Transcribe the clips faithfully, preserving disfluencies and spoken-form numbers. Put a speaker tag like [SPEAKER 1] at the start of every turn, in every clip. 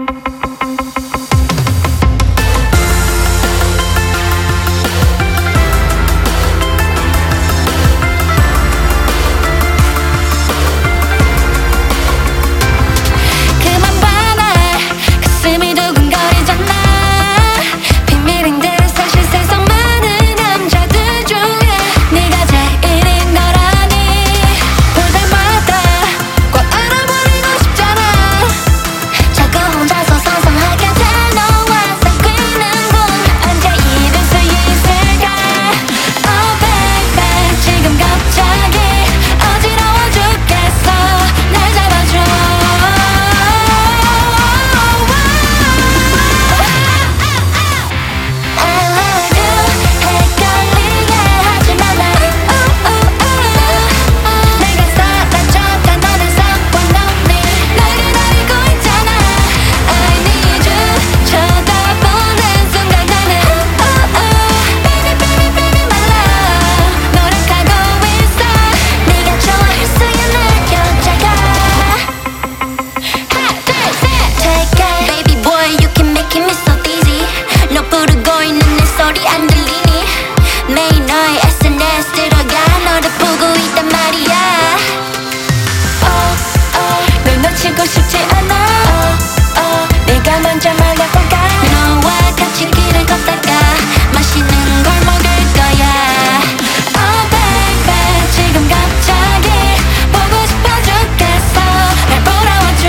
[SPEAKER 1] 싶지 않아. oh, oh, 내가 먼저 말해볼까. 너와 같이 길을 걷다가 맛있는 걸 먹을 거야. Oh baby 지금 갑자기 보고 싶어 죽겠어. 날 보러 와줘.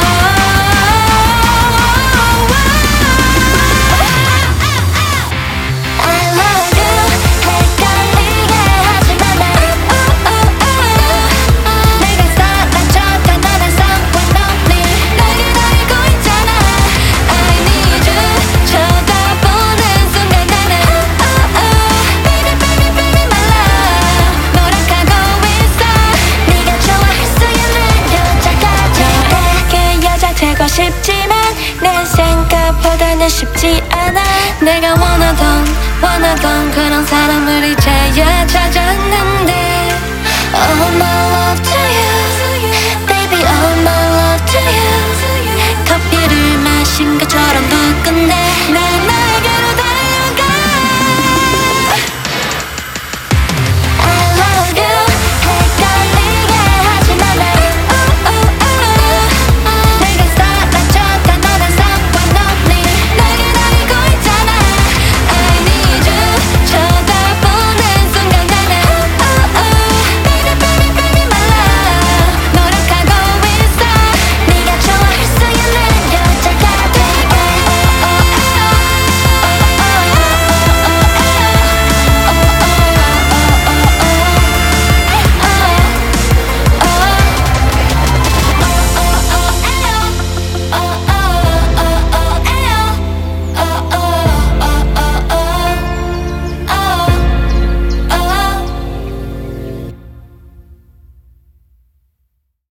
[SPEAKER 1] I love you 헷갈리게 하지마 날. oh, oh, oh. 내가 사랑 척한 너는 상관없니. 날 기다리고 있잖아. I need you 쳐다보는 순간 나는 oh, oh. Baby baby baby my love 노력하고 있어. 네가 좋아할 수 있는 여자가 돼. 그 여자 되고 싶지만 내 생각보다는 쉽지 않아. 내가 원하던 원하던 그런 사람을 이제야 찾았는데 Oh my love